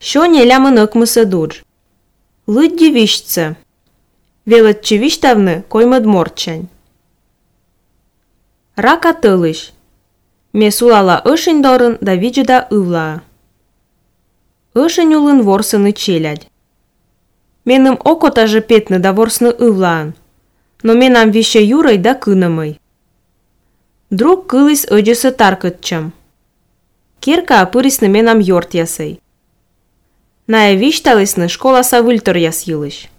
Що нелямын ыкмысы дур. Лыдди вишце. Велетче виштавны коймыд морчань. Рака тылыш. Ме сулала ышынь дорын да виджыда ывла. Ышынь улын ворсыны челядь. Меным окотажы петны да ворсны ывлаан. Но менам вище юрый да кынымый. Друг кылыс ödjöсö таркытчам. Керка апырисны менам йорт ясый. Ная вишталысны школаса выльтор яс йылыш.